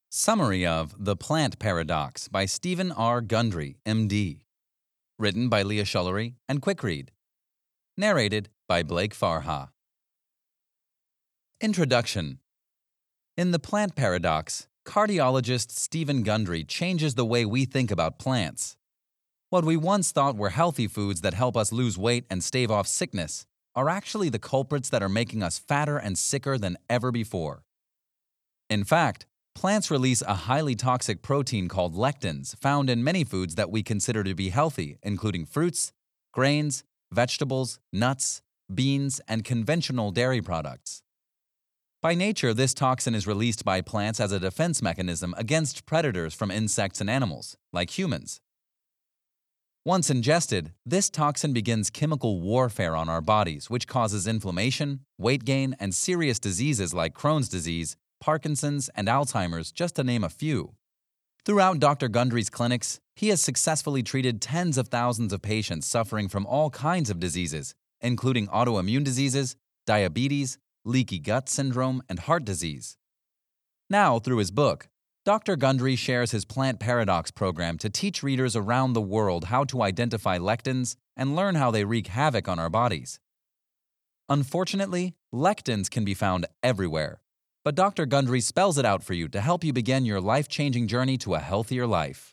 Summary of The Plant Paradox by Stephen R. Gundry, MD. Written by Leah Schullery and Quickread. Narrated by Blake Farha. Introduction. In The Plant Paradox, cardiologist Stephen Gundry changes the way we think about plants. What we once thought were healthy foods that help us lose weight and stave off sickness are actually the culprits that are making us fatter and sicker than ever before. In fact, plants release a highly toxic protein called lectins found in many foods that we consider to be healthy, including fruits, grains, vegetables, nuts, beans, and conventional dairy products. By nature, this toxin is released by plants as a defense mechanism against predators from insects and animals, like humans. Once ingested, this toxin begins chemical warfare on our bodies, which causes inflammation, weight gain, and serious diseases like Crohn's disease, Parkinson's, and Alzheimer's, just to name a few. Throughout Dr. Gundry's clinics, he has successfully treated tens of thousands of patients suffering from all kinds of diseases, including autoimmune diseases, diabetes, leaky gut syndrome, and heart disease. Now, through his book, Dr. Gundry shares his Plant Paradox program to teach readers around the world how to identify lectins and learn how they wreak havoc on our bodies. Unfortunately, lectins can be found everywhere, but Dr. Gundry spells it out for you to help you begin your life-changing journey to a healthier life.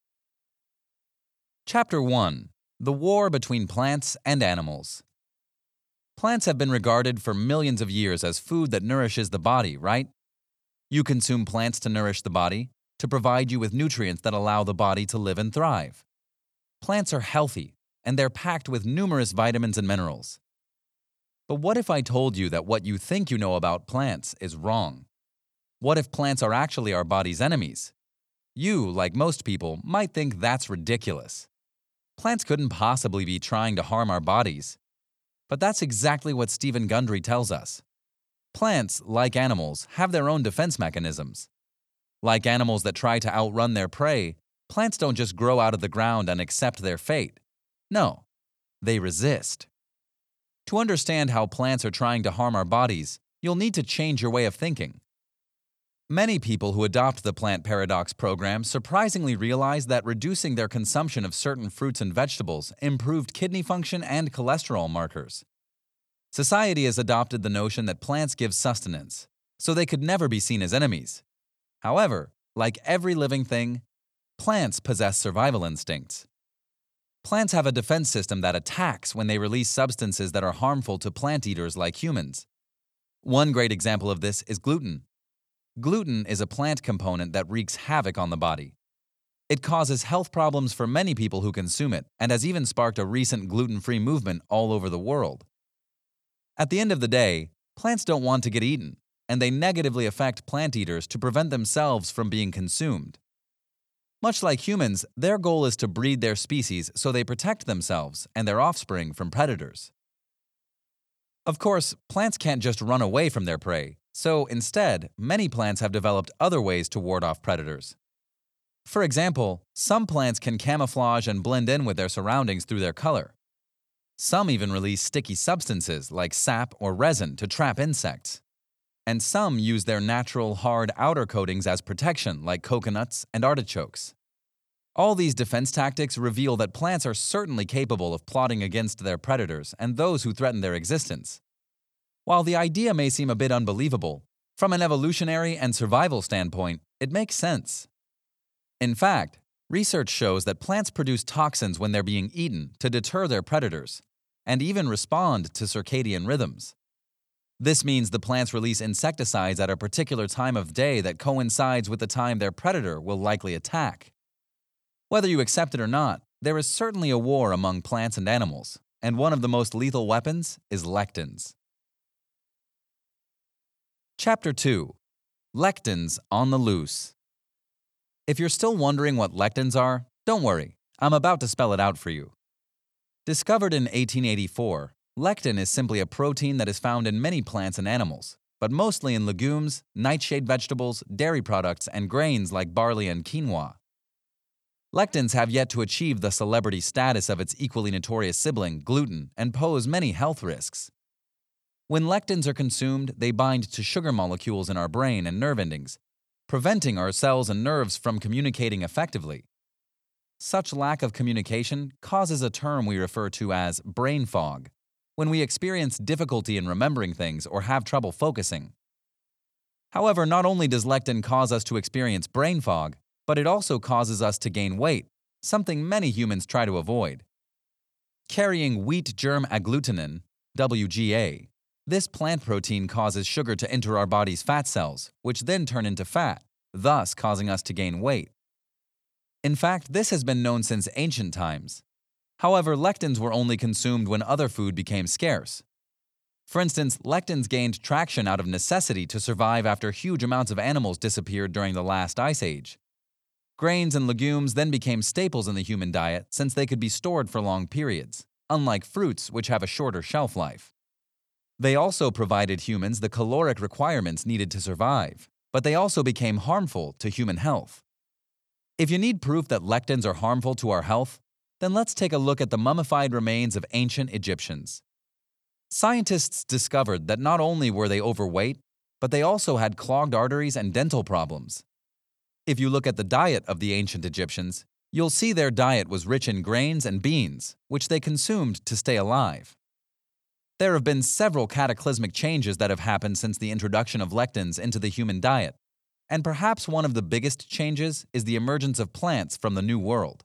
Chapter 1. The War Between Plants and Animals. Plants have been regarded for millions of years as food that nourishes the body, right? You consume plants to nourish the body, to provide you with nutrients that allow the body to live and thrive. Plants are healthy, and they're packed with numerous vitamins and minerals. But what if I told you that what you think you know about plants is wrong? What if plants are actually our body's enemies? You, like most people, might think that's ridiculous. Plants couldn't possibly be trying to harm our bodies. But that's exactly what Stephen Gundry tells us. Plants, like animals, have their own defense mechanisms. Like animals that try to outrun their prey, plants don't just grow out of the ground and accept their fate. No, they resist. To understand how plants are trying to harm our bodies, you'll need to change your way of thinking. Many people who adopt the Plant Paradox program surprisingly realize that reducing their consumption of certain fruits and vegetables improved kidney function and cholesterol markers. Society has adopted the notion that plants give sustenance, so they could never be seen as enemies. However, like every living thing, plants possess survival instincts. Plants have a defense system that attacks when they release substances that are harmful to plant eaters like humans. One great example of this is gluten. Gluten is a plant component that wreaks havoc on the body. It causes health problems for many people who consume it and has even sparked a recent gluten-free movement all over the world. At the end of the day, plants don't want to get eaten, and they negatively affect plant eaters to prevent themselves from being consumed. Much like humans, their goal is to breed their species so they protect themselves and their offspring from predators. Of course, plants can't just run away from their prey, so instead, many plants have developed other ways to ward off predators. For example, some plants can camouflage and blend in with their surroundings through their color. Some even release sticky substances like sap or resin to trap insects. And some use their natural hard outer coatings as protection, like coconuts and artichokes. All these defense tactics reveal that plants are certainly capable of plotting against their predators and those who threaten their existence. While the idea may seem a bit unbelievable, from an evolutionary and survival standpoint, it makes sense. In fact, research shows that plants produce toxins when they're being eaten to deter their predators, and even respond to circadian rhythms. This means the plants release insecticides at a particular time of day that coincides with the time their predator will likely attack. Whether you accept it or not, there is certainly a war among plants and animals, and one of the most lethal weapons is lectins. Chapter 2. Lectins on the Loose. If you're still wondering what lectins are, don't worry, I'm about to spell it out for you. Discovered in 1884, lectin is simply a protein that is found in many plants and animals, but mostly in legumes, nightshade vegetables, dairy products, and grains like barley and quinoa. Lectins have yet to achieve the celebrity status of its equally notorious sibling, gluten, and pose many health risks. When lectins are consumed, they bind to sugar molecules in our brain and nerve endings, preventing our cells and nerves from communicating effectively. Such lack of communication causes a term we refer to as brain fog, when we experience difficulty in remembering things or have trouble focusing. However, not only does lectin cause us to experience brain fog, but it also causes us to gain weight, something many humans try to avoid. Carrying wheat germ agglutinin, WGA, this plant protein causes sugar to enter our body's fat cells, which then turn into fat, thus causing us to gain weight. In fact, this has been known since ancient times. However, lectins were only consumed when other food became scarce. For instance, lectins gained traction out of necessity to survive after huge amounts of animals disappeared during the last ice age. Grains and legumes then became staples in the human diet since they could be stored for long periods, unlike fruits which have a shorter shelf life. They also provided humans the caloric requirements needed to survive, but they also became harmful to human health. If you need proof that lectins are harmful to our health, then let's take a look at the mummified remains of ancient Egyptians. Scientists discovered that not only were they overweight, but they also had clogged arteries and dental problems. If you look at the diet of the ancient Egyptians, you'll see their diet was rich in grains and beans, which they consumed to stay alive. There have been several cataclysmic changes that have happened since the introduction of lectins into the human diet, and perhaps one of the biggest changes is the emergence of plants from the New World.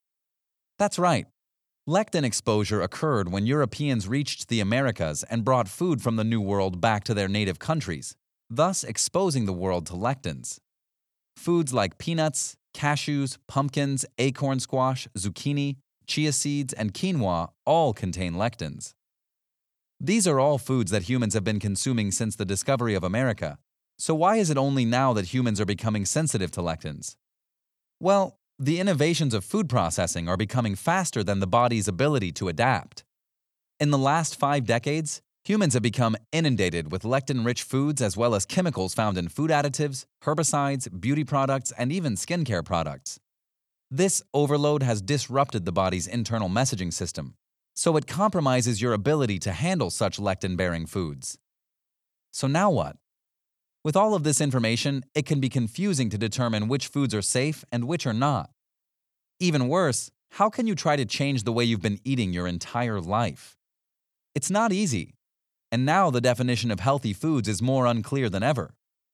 That's right. Lectin exposure occurred when Europeans reached the Americas and brought food from the New World back to their native countries, thus exposing the world to lectins. Foods like peanuts, cashews, pumpkins, acorn squash, zucchini, chia seeds, and quinoa all contain lectins. These are all foods that humans have been consuming since the discovery of America. So why is it only now that humans are becoming sensitive to lectins? Well, the innovations of food processing are becoming faster than the body's ability to adapt. In the last 5 decades, humans have become inundated with lectin-rich foods as well as chemicals found in food additives, herbicides, beauty products, and even skincare products. This overload has disrupted the body's internal messaging system, so it compromises your ability to handle such lectin-bearing foods. So now what? With all of this information, it can be confusing to determine which foods are safe and which are not. Even worse, how can you try to change the way you've been eating your entire life? It's not easy, and now the definition of healthy foods is more unclear than ever.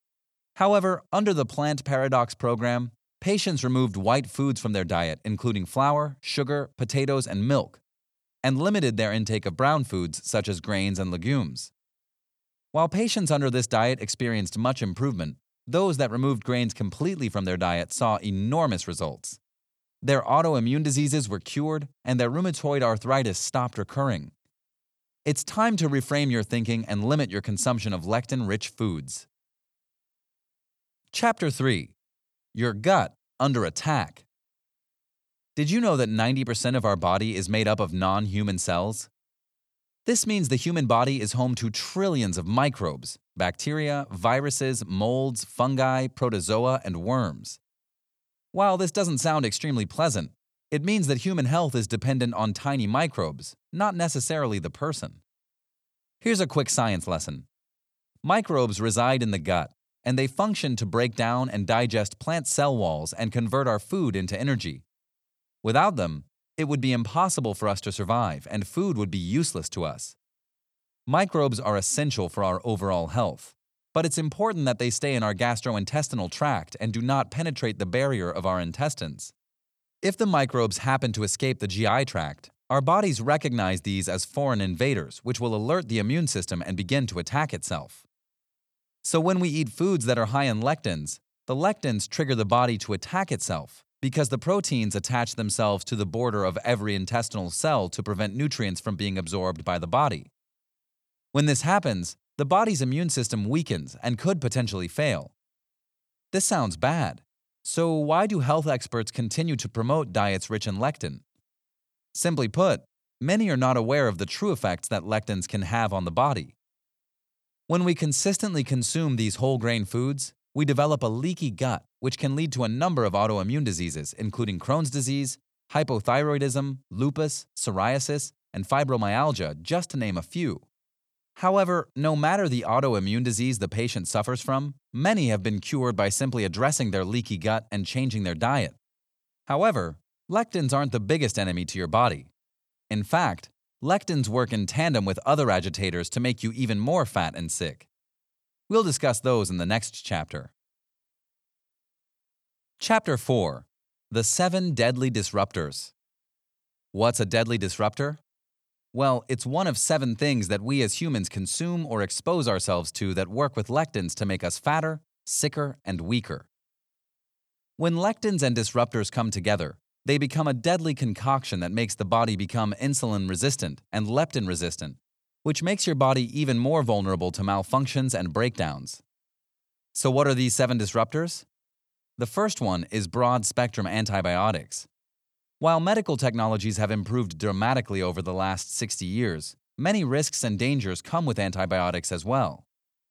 However, under the Plant Paradox program, patients removed white foods from their diet, including flour, sugar, potatoes, and milk, and limited their intake of brown foods such as grains and legumes. While patients under this diet experienced much improvement, those that removed grains completely from their diet saw enormous results. Their autoimmune diseases were cured, and their rheumatoid arthritis stopped recurring. It's time to reframe your thinking and limit your consumption of lectin-rich foods. Chapter 3. Your gut under attack. Did you know that 90% of our body is made up of non-human cells? This means the human body is home to trillions of microbes, bacteria, viruses, molds, fungi, protozoa, and worms. While this doesn't sound extremely pleasant, it means that human health is dependent on tiny microbes, not necessarily the person. Here's a quick science lesson. Microbes reside in the gut, and they function to break down and digest plant cell walls and convert our food into energy. Without them, it would be impossible for us to survive, and food would be useless to us. Microbes are essential for our overall health, but it's important that they stay in our gastrointestinal tract and do not penetrate the barrier of our intestines. If the microbes happen to escape the GI tract, our bodies recognize these as foreign invaders, which will alert the immune system and begin to attack itself. So when we eat foods that are high in lectins, the lectins trigger the body to attack itself, because the proteins attach themselves to the border of every intestinal cell to prevent nutrients from being absorbed by the body. When this happens, the body's immune system weakens and could potentially fail. This sounds bad. So why do health experts continue to promote diets rich in lectin? Simply put, many are not aware of the true effects that lectins can have on the body. When we consistently consume these whole grain foods, we develop a leaky gut, which can lead to a number of autoimmune diseases, including Crohn's disease, hypothyroidism, lupus, psoriasis, and fibromyalgia, just to name a few. However, no matter the autoimmune disease the patient suffers from, many have been cured by simply addressing their leaky gut and changing their diet. However, lectins aren't the biggest enemy to your body. In fact, lectins work in tandem with other agitators to make you even more fat and sick. We'll discuss those in the next chapter. Chapter 4. The 7 Deadly Disruptors. What's a deadly disruptor? Well, it's one of 7 things that we as humans consume or expose ourselves to that work with lectins to make us fatter, sicker, and weaker. When lectins and disruptors come together, they become a deadly concoction that makes the body become insulin resistant and leptin resistant, which makes your body even more vulnerable to malfunctions and breakdowns. So what are these 7 disruptors? The first one is broad-spectrum antibiotics. While medical technologies have improved dramatically over the last 60 years, many risks and dangers come with antibiotics as well.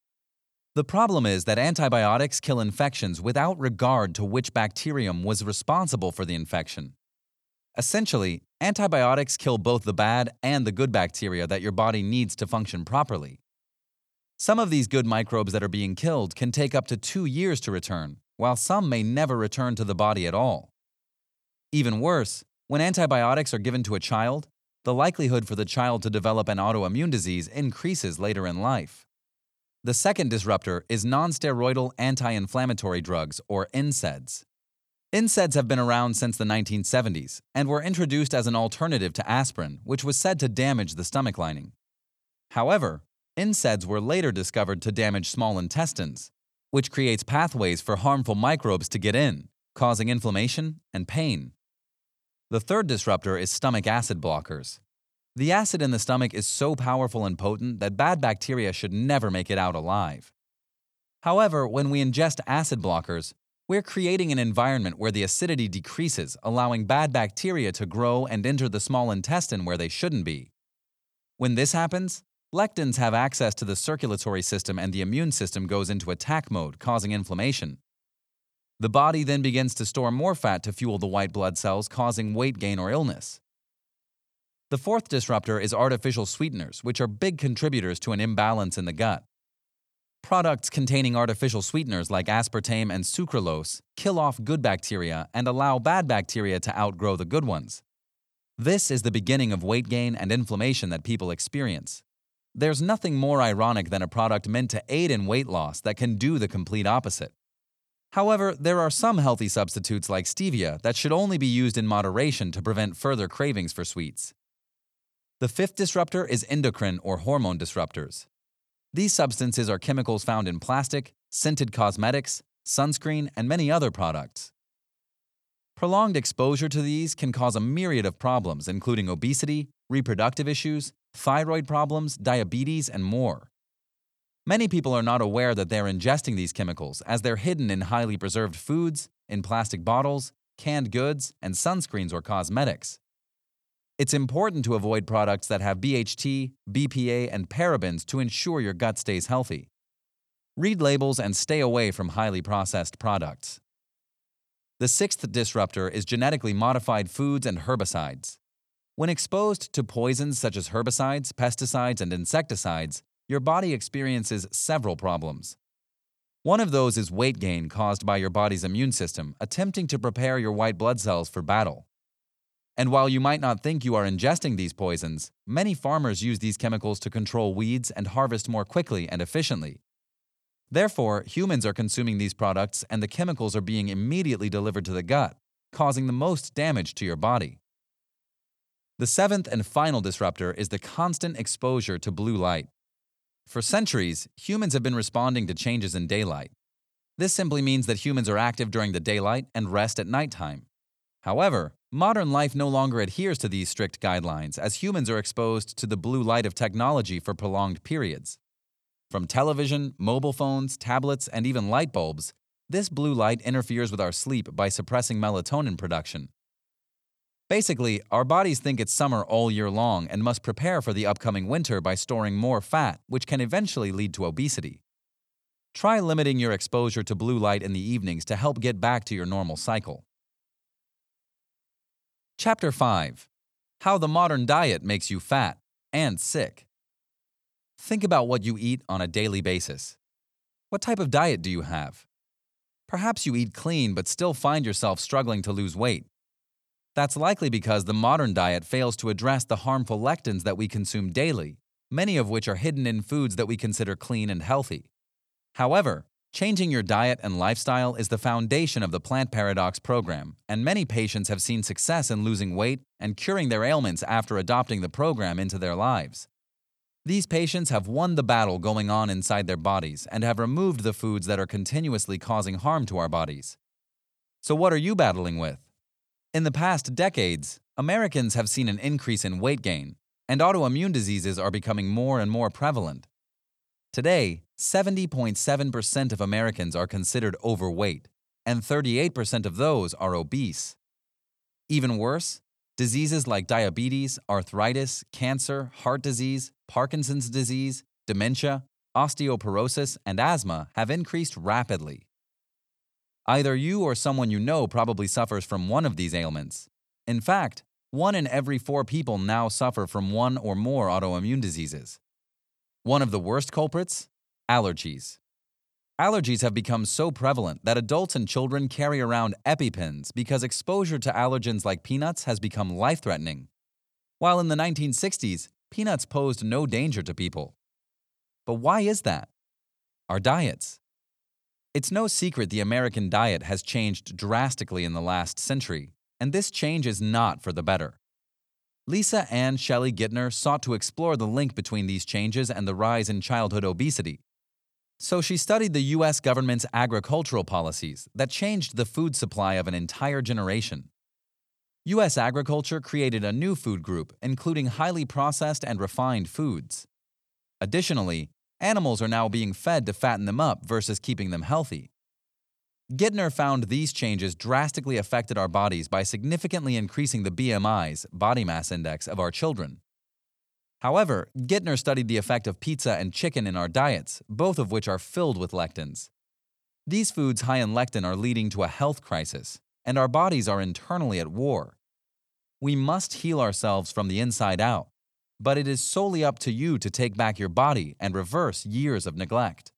The problem is that antibiotics kill infections without regard to which bacterium was responsible for the infection. Essentially, antibiotics kill both the bad and the good bacteria that your body needs to function properly. Some of these good microbes that are being killed can take up to 2 years to return, while some may never return to the body at all. Even worse, when antibiotics are given to a child, the likelihood for the child to develop an autoimmune disease increases later in life. The second disruptor is nonsteroidal anti-inflammatory drugs, or NSAIDs. NSAIDs have been around since the 1970s and were introduced as an alternative to aspirin, which was said to damage the stomach lining. However, NSAIDs were later discovered to damage small intestines, which creates pathways for harmful microbes to get in, causing inflammation and pain. The third disruptor is stomach acid blockers. The acid in the stomach is so powerful and potent that bad bacteria should never make it out alive. However, when we ingest acid blockers, we're creating an environment where the acidity decreases, allowing bad bacteria to grow and enter the small intestine where they shouldn't be. When this happens, lectins have access to the circulatory system and the immune system goes into attack mode, causing inflammation. The body then begins to store more fat to fuel the white blood cells, causing weight gain or illness. The fourth disruptor is artificial sweeteners, which are big contributors to an imbalance in the gut. Products containing artificial sweeteners like aspartame and sucralose kill off good bacteria and allow bad bacteria to outgrow the good ones. This is the beginning of weight gain and inflammation that people experience. There's nothing more ironic than a product meant to aid in weight loss that can do the complete opposite. However, there are some healthy substitutes like stevia that should only be used in moderation to prevent further cravings for sweets. The fifth disruptor is endocrine or hormone disruptors. These substances are chemicals found in plastic, scented cosmetics, sunscreen, and many other products. Prolonged exposure to these can cause a myriad of problems, including obesity, reproductive issues, thyroid problems, diabetes, and more. Many people are not aware that they're ingesting these chemicals as they're hidden in highly preserved foods, in plastic bottles, canned goods, and sunscreens or cosmetics. It's important to avoid products that have BHT, BPA, and parabens to ensure your gut stays healthy. Read labels and stay away from highly processed products. The sixth disruptor is genetically modified foods and herbicides. When exposed to poisons such as herbicides, pesticides, and insecticides, your body experiences several problems. One of those is weight gain caused by your body's immune system attempting to prepare your white blood cells for battle. And while you might not think you are ingesting these poisons, many farmers use these chemicals to control weeds and harvest more quickly and efficiently. Therefore, humans are consuming these products and the chemicals are being immediately delivered to the gut, causing the most damage to your body. The seventh and final disruptor is the constant exposure to blue light. For centuries, humans have been responding to changes in daylight. This simply means that humans are active during the daylight and rest at nighttime. However, modern life no longer adheres to these strict guidelines as humans are exposed to the blue light of technology for prolonged periods. From television, mobile phones, tablets, and even light bulbs, this blue light interferes with our sleep by suppressing melatonin production. Basically, our bodies think it's summer all year long and must prepare for the upcoming winter by storing more fat, which can eventually lead to obesity. Try limiting your exposure to blue light in the evenings to help get back to your normal cycle. Chapter 5. How the modern diet makes you fat and sick. Think about what you eat on a daily basis. What type of diet do you have? Perhaps you eat clean but still find yourself struggling to lose weight. That's likely because the modern diet fails to address the harmful lectins that we consume daily, many of which are hidden in foods that we consider clean and healthy. However, changing your diet and lifestyle is the foundation of the Plant Paradox program, and many patients have seen success in losing weight and curing their ailments after adopting the program into their lives. These patients have won the battle going on inside their bodies and have removed the foods that are continuously causing harm to our bodies. So what are you battling with? In the past decades, Americans have seen an increase in weight gain, and autoimmune diseases are becoming more and more prevalent. Today, 70.7% of Americans are considered overweight, and 38% of those are obese. Even worse, diseases like diabetes, arthritis, cancer, heart disease, Parkinson's disease, dementia, osteoporosis, and asthma have increased rapidly. Either you or someone you know probably suffers from one of these ailments. In fact, 1 in every 4 people now suffer from one or more autoimmune diseases. One of the worst culprits? Allergies. Allergies have become so prevalent that adults and children carry around EpiPens because exposure to allergens like peanuts has become life-threatening. While in the 1960s, peanuts posed no danger to people. But why is that? Our diets. It's no secret the American diet has changed drastically in the last century, and this change is not for the better. Lisa Ann Shelley Gittner sought to explore the link between these changes and the rise in childhood obesity. So she studied the U.S. government's agricultural policies that changed the food supply of an entire generation. U.S. agriculture created a new food group, including highly processed and refined foods. Additionally, animals are now being fed to fatten them up versus keeping them healthy. Gittner found these changes drastically affected our bodies by significantly increasing the BMIs, body mass index, of our children. However, Gittner studied the effect of pizza and chicken in our diets, both of which are filled with lectins. These foods high in lectin are leading to a health crisis, and our bodies are internally at war. We must heal ourselves from the inside out, but it is solely up to you to take back your body and reverse years of neglect.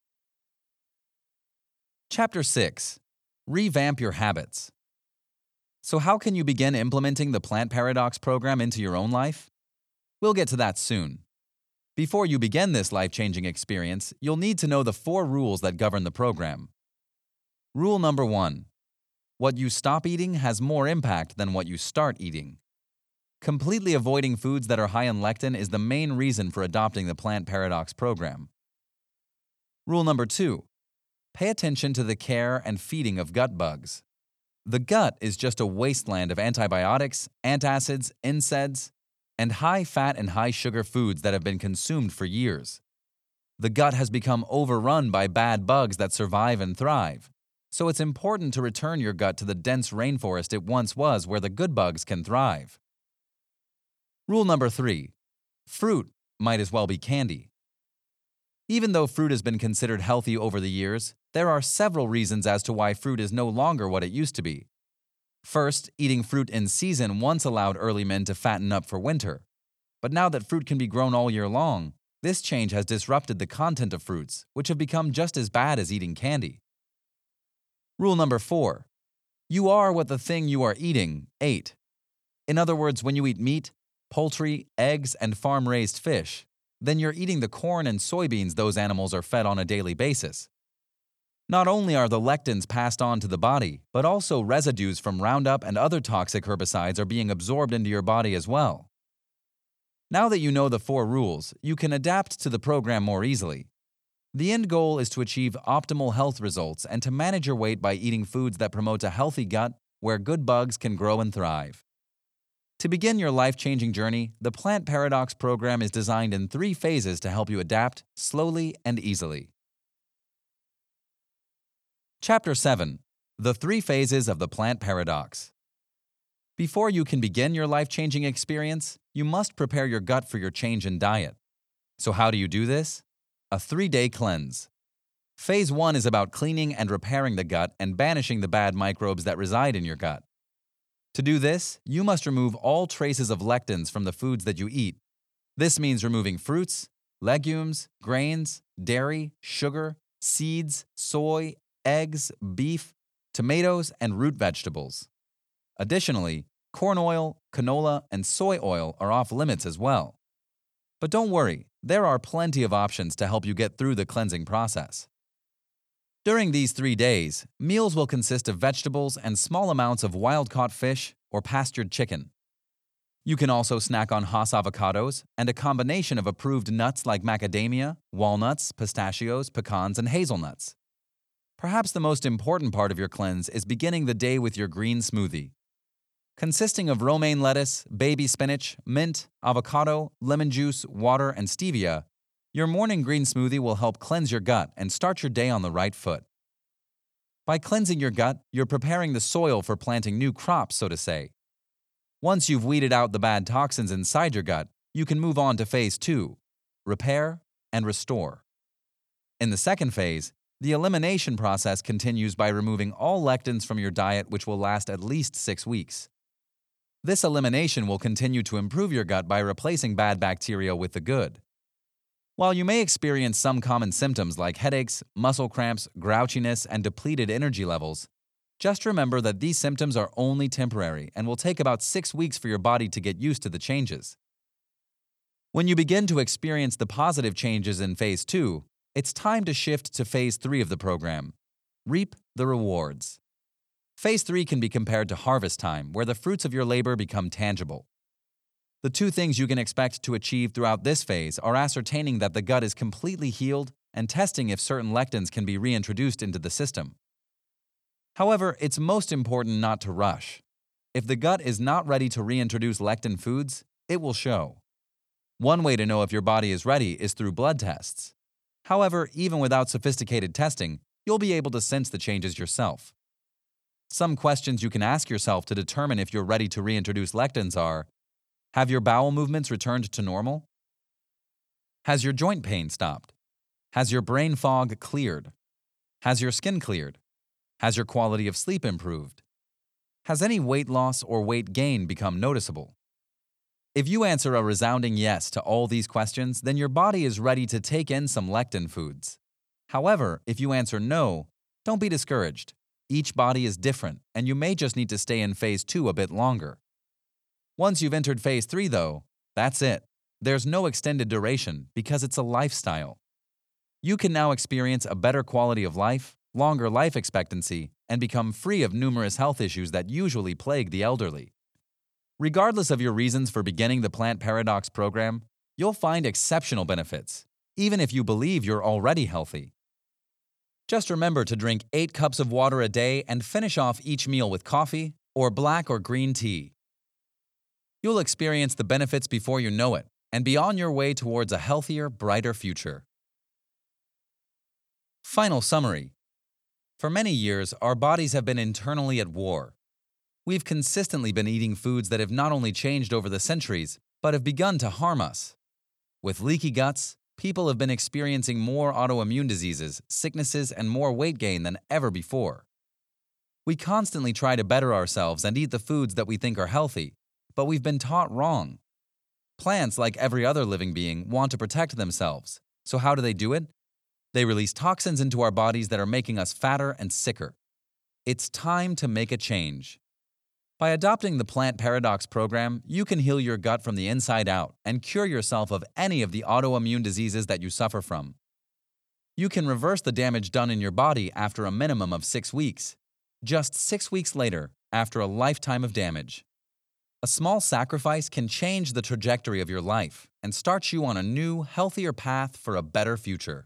Chapter 6. Revamp your habits. So how can you begin implementing the Plant Paradox program into your own life? We'll get to that soon. Before you begin this life-changing experience, you'll need to know the 4 rules that govern the program. Rule number 1. What you stop eating has more impact than what you start eating. Completely avoiding foods that are high in lectin is the main reason for adopting the Plant Paradox program. Rule number 2. Pay attention to the care and feeding of gut bugs. The gut is just a wasteland of antibiotics, antacids, NSAIDs, and high-fat and high-sugar foods that have been consumed for years. The gut has become overrun by bad bugs that survive and thrive, so it's important to return your gut to the dense rainforest it once was where the good bugs can thrive. Rule number 3. Fruit might as well be candy. Even though fruit has been considered healthy over the years, there are several reasons as to why fruit is no longer what it used to be. First, eating fruit in season once allowed early men to fatten up for winter. But now that fruit can be grown all year long, this change has disrupted the content of fruits, which have become just as bad as eating candy. Rule number 4. You are what the thing you are eating ate. In other words, when you eat meat, poultry, eggs, and farm-raised fish, then you're eating the corn and soybeans those animals are fed on a daily basis. Not only are the lectins passed on to the body, but also residues from Roundup and other toxic herbicides are being absorbed into your body as well. Now that you know the 4 rules, you can adapt to the program more easily. The end goal is to achieve optimal health results and to manage your weight by eating foods that promote a healthy gut where good bugs can grow and thrive. To begin your life-changing journey, the Plant Paradox program is designed in 3 phases to help you adapt slowly and easily. Chapter 7. The 3 phases of the Plant Paradox. Before you can begin your life-changing experience, you must prepare your gut for your change in diet. So how do you do this? A 3-day cleanse. Phase 1 is about cleaning and repairing the gut and banishing the bad microbes that reside in your gut. To do this, you must remove all traces of lectins from the foods that you eat. This means removing fruits, legumes, grains, dairy, sugar, seeds, soy, eggs, beef, tomatoes, and root vegetables. Additionally, corn oil, canola, and soy oil are off limits as well. But don't worry, there are plenty of options to help you get through the cleansing process. During these 3 days, meals will consist of vegetables and small amounts of wild-caught fish or pastured chicken. You can also snack on Hass avocados and a combination of approved nuts like macadamia, walnuts, pistachios, pecans, and hazelnuts. Perhaps the most important part of your cleanse is beginning the day with your green smoothie. Consisting of romaine lettuce, baby spinach, mint, avocado, lemon juice, water, and stevia, your morning green smoothie will help cleanse your gut and start your day on the right foot. By cleansing your gut, you're preparing the soil for planting new crops, so to say. Once you've weeded out the bad toxins inside your gut, you can move on to phase 2, repair and restore. In the second phase, the elimination process continues by removing all lectins from your diet, which will last at least 6 weeks. This elimination will continue to improve your gut by replacing bad bacteria with the good. While you may experience some common symptoms like headaches, muscle cramps, grouchiness, and depleted energy levels, just remember that these symptoms are only temporary and will take about 6 weeks for your body to get used to the changes. When you begin to experience the positive changes in phase 2, it's time to shift to phase 3 of the program. Reap the rewards. Phase 3 can be compared to harvest time, where the fruits of your labor become tangible. The 2 things you can expect to achieve throughout this phase are ascertaining that the gut is completely healed and testing if certain lectins can be reintroduced into the system. However, it's most important not to rush. If the gut is not ready to reintroduce lectin foods, it will show. One way to know if your body is ready is through blood tests. However, even without sophisticated testing, you'll be able to sense the changes yourself. Some questions you can ask yourself to determine if you're ready to reintroduce lectins are: have your bowel movements returned to normal? Has your joint pain stopped? Has your brain fog cleared? Has your skin cleared? Has your quality of sleep improved? Has any weight loss or weight gain become noticeable? If you answer a resounding yes to all these questions, then your body is ready to take in some lectin foods. However, if you answer no, don't be discouraged. Each body is different, and you may just need to stay in phase 2 a bit longer. Once you've entered phase 3, though, that's it. There's no extended duration because it's a lifestyle. You can now experience a better quality of life, longer life expectancy, and become free of numerous health issues that usually plague the elderly. Regardless of your reasons for beginning the Plant Paradox program, you'll find exceptional benefits, even if you believe you're already healthy. Just remember to drink 8 cups of water a day and finish off each meal with coffee or black or green tea. You'll experience the benefits before you know it and be on your way towards a healthier, brighter future. Final summary. For many years, our bodies have been internally at war. We've consistently been eating foods that have not only changed over the centuries, but have begun to harm us. With leaky guts, people have been experiencing more autoimmune diseases, sicknesses, and more weight gain than ever before. We constantly try to better ourselves and eat the foods that we think are healthy, but we've been taught wrong. Plants, like every other living being, want to protect themselves. So how do they do it? They release toxins into our bodies that are making us fatter and sicker. It's time to make a change. By adopting the Plant Paradox program, you can heal your gut from the inside out and cure yourself of any of the autoimmune diseases that you suffer from. You can reverse the damage done in your body after a minimum of 6 weeks, just 6 weeks later, after a lifetime of damage. A small sacrifice can change the trajectory of your life and start you on a new, healthier path for a better future.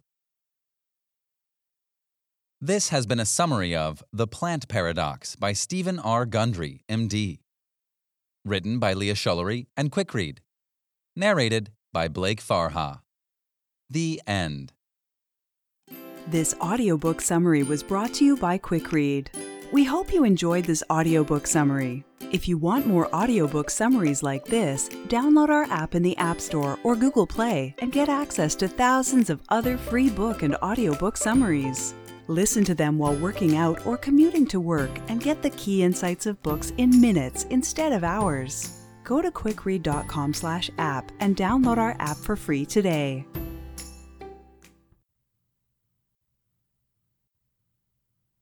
This has been a summary of The Plant Paradox by Stephen R. Gundry, MD. Written by Leah Schullery and Quick Read. Narrated by Blake Farha. The end. This audiobook summary was brought to you by Quick Read. We hope you enjoyed this audiobook summary. If you want more audiobook summaries like this, download our app in the App Store or Google Play and get access to thousands of other free book and audiobook summaries. Listen to them while working out or commuting to work and get the key insights of books in minutes instead of hours. Go to quickread.com/app and download our app for free today.